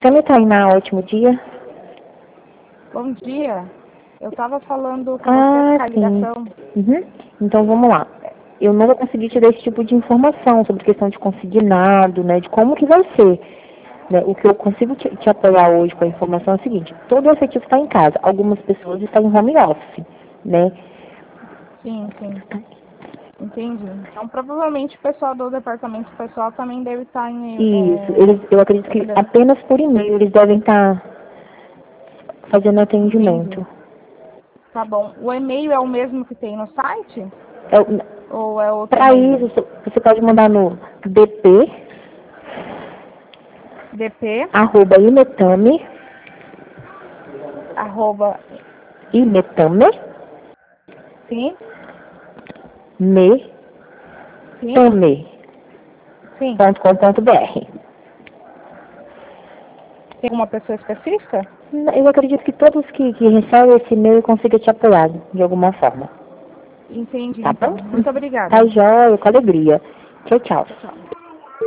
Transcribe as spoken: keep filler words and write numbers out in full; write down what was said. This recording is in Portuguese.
Também tá aí na ótimo dia. Bom dia. Eu estava falando com Ah, você com a sim. ligação. Uhum. Então vamos lá. Eu não vou conseguir te dar esse tipo de informação sobre questão de consignado, né? De como que vai ser. Né? O que eu consigo te, te apoiar hoje com a informação é o seguinte: todo o efetivo está em casa. Algumas pessoas estão em home office, né? Sim, sim. Entendi. Então, provavelmente o pessoal do departamento pessoal também deve estar em... Isso. É, Eles, eu acredito que trabalhando. apenas por e-mail eles devem estar fazendo Entendi. atendimento. Tá bom. O e-mail é o mesmo que tem no site? É, Ou é outro Para e-mail? isso, você pode mandar no dp, dp, arroba imetame, arroba, imetame, sim, me, sim, tame, sim. ponto com ponto br. Tem uma pessoa específica? Eu acredito que todos que, que recebem esse e-mail consigam te apoiar de alguma forma. Entendi, Tá então. bom? Muito Tá obrigada. jóia, com alegria. Tchau, tchau. Tchau, tchau.